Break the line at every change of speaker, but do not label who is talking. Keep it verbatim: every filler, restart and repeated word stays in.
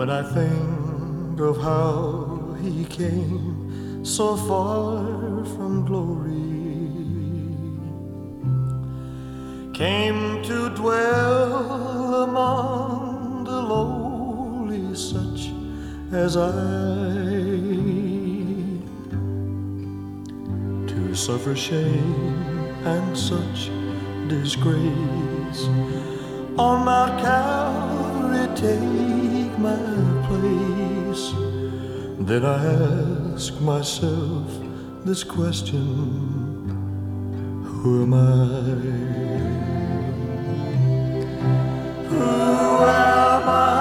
When I think of how he came so far from glory, came to dwell among the lowly, such as I, to suffer shame and such disgrace on Mount Calvary, take my place. Then I ask myself this question: who am I? Who am I?